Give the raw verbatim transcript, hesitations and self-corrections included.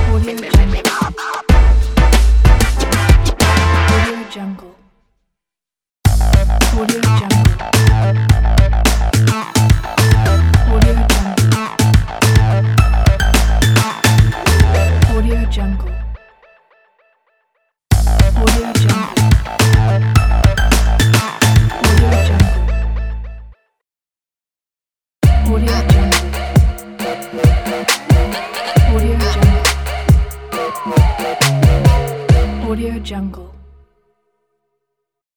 Jungle. Audio Jungle. Audio Jungle. Audio Jungle. Audio Jungle. Audio Jungle. Audio Jungle. Audio Jungle. Audio Jungle.